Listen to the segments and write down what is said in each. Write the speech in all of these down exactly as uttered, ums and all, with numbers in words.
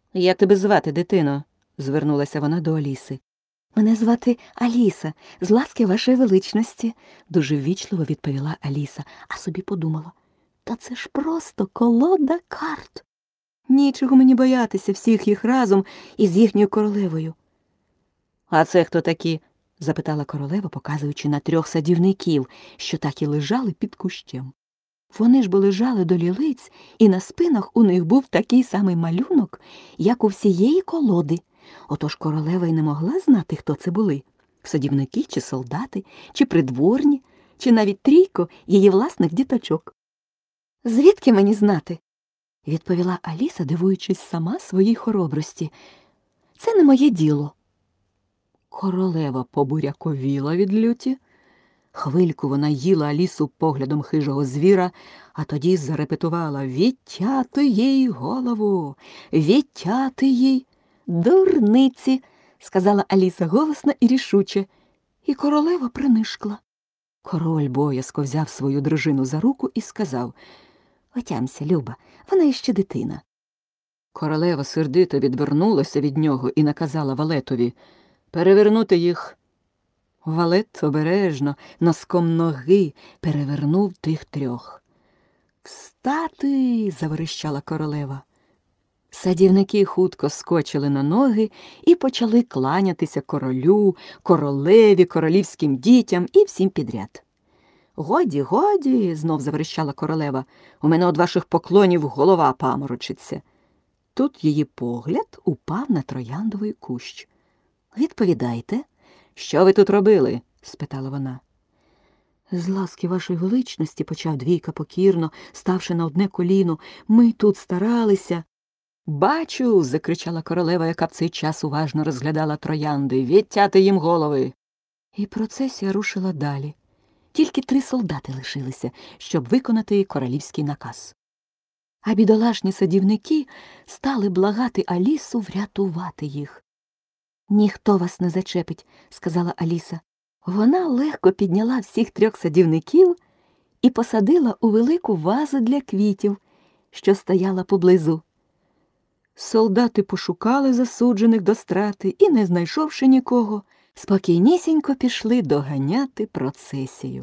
Як тебе звати, дитино? Звернулася вона до Аліси. Мене звати Аліса, з ласки вашої величності, дуже ввічливо відповіла Аліса, а собі подумала. Та це ж просто колода карт. Нічого мені боятися всіх їх разом із їхньою королевою. А це хто такі? Запитала королева, показуючи на трьох садівників, що так і лежали під кущем. Вони ж бо лежали до лілиць, і на спинах у них був такий самий малюнок, як у всієї колоди. Отож королева й не могла знати, хто це були – садівники чи солдати, чи придворні, чи навіть трійко її власних діточок. «Звідки мені знати?» – відповіла Аліса, дивуючись сама своїй хоробрості. «Це не моє діло». Королева побуряковіла від люті. Хвильку вона їла Алісу поглядом хижого звіра, а тоді зарепетувала «Відтяти їй голову! Відтяти їй!» «Дурниці!» – сказала Аліса голосно і рішуче, і королева принишкла. Король боязко взяв свою дружину за руку і сказав «Отямся, Люба, вона іще дитина». Королева сердито відвернулася від нього і наказала валетові перевернути їх. Валет обережно, носком ноги, перевернув тих трьох. «Встати!» – заверещала королева. Садівники хутко скочили на ноги і почали кланятися королю, королеві, королівським дітям і всім підряд. «Годі, годі!» – знов заверещала королева. «У мене од ваших поклонів голова паморочиться». Тут її погляд упав на трояндовий кущ. «Відповідайте, що ви тут робили?» – спитала вона. «З ласки вашої величності», – почав Двійка покірно, ставши на одне коліно, – «ми тут старалися». «Бачу!» – закричала королева, яка в цей час уважно розглядала троянди. «Відтяти їм голови!» І процесія рушила далі. Тільки три солдати лишилися, щоб виконати королівський наказ. А бідолашні садівники стали благати Алісу врятувати їх. «Ніхто вас не зачепить», – сказала Аліса. Вона легко підняла всіх трьох садівників і посадила у велику вазу для квітів, що стояла поблизу. Солдати пошукали засуджених до страти і, не знайшовши нікого, спокійнісінько пішли доганяти процесію.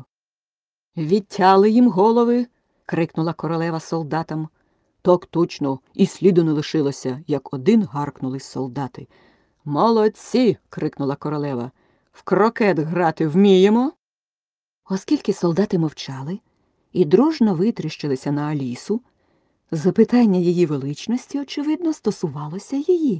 «Відтяли їм голови!» – крикнула королева солдатам. «Так точно, і сліду не лишилося», – як один гаркнули солдати. «Молодці!» – крикнула королева. «В крокет грати вміємо?» Оскільки солдати мовчали і дружно витріщилися на Алісу, запитання її величності, очевидно, стосувалося її.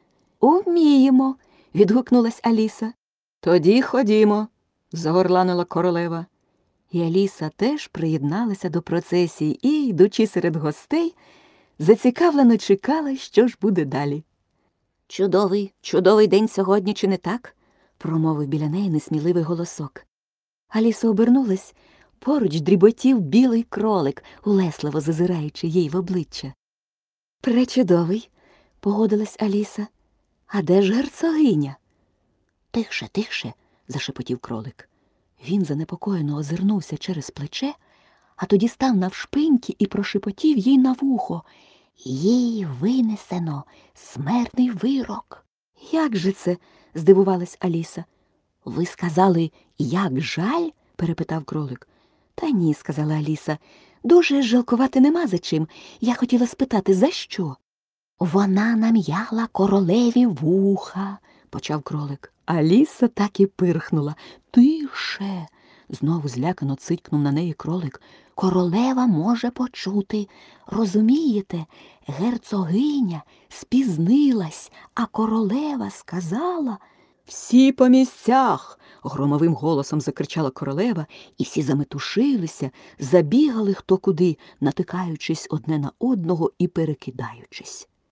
«Уміємо!» – відгукнулась Аліса. «Тоді ходімо!» – загорланила королева. І Аліса теж приєдналася до процесії і, йдучи серед гостей, зацікавлено чекала, що ж буде далі. «Чудовий, чудовий день сьогодні, чи не так?» – промовив біля неї несміливий голосок. Аліса обернулась. Поруч дріботів білий кролик, улесливо зазираючи їй в обличчя. «Пречудовий!» – погодилась Аліса. «А де ж герцогиня?» «Тихше, тихше!» – зашепотів кролик. Він занепокоєно озирнувся через плече, а тоді став навшпиньки і прошепотів їй на вухо. «Їй винесено смертний вирок». «Як же це?» – здивувалась Аліса. «Ви сказали, як жаль?» – перепитав кролик. «Та ні», – сказала Аліса, – «дуже жалкувати нема за чим. Я хотіла спитати, за що?» «Вона нам'яла королеві вуха», – почав кролик. Аліса так і пирхнула. «Тише!» – знову злякано цикнув на неї кролик. «Королева може почути. Розумієте, герцогиня спізнилась, а королева сказала...» «Всі по місцях!» – громовим голосом закричала королева, і всі заметушилися, забігали хто куди, натикаючись одне на одного і перекидаючись.